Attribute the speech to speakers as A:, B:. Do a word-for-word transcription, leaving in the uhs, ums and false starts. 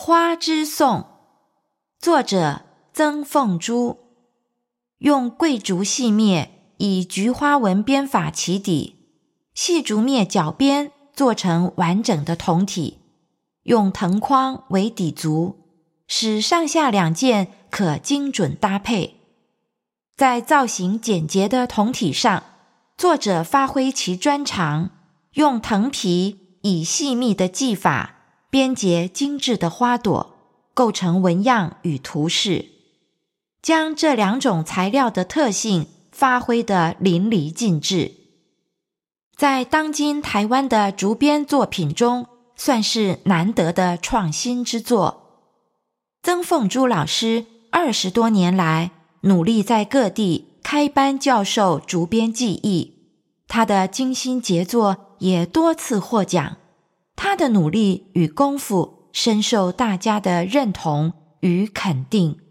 A: 花之颂，作者曾凤珠，用桂竹细篾以菊花纹编法起底，细竹篾角边做成完整的铜体，用藤框为底足，使上下两件可精准搭配。在造型简洁的铜体上，作者发挥其专长，用藤皮以细密的技法编结精致的花朵，构成纹样与图式，将这两种材料的特性发挥得淋漓尽致。在当今台湾的竹编作品中，算是难得的创新之作。曾凤珠老师二十多年来努力在各地开班教授竹编技艺，他的精心杰作也多次获奖，他的努力与功夫深受大家的认同与肯定。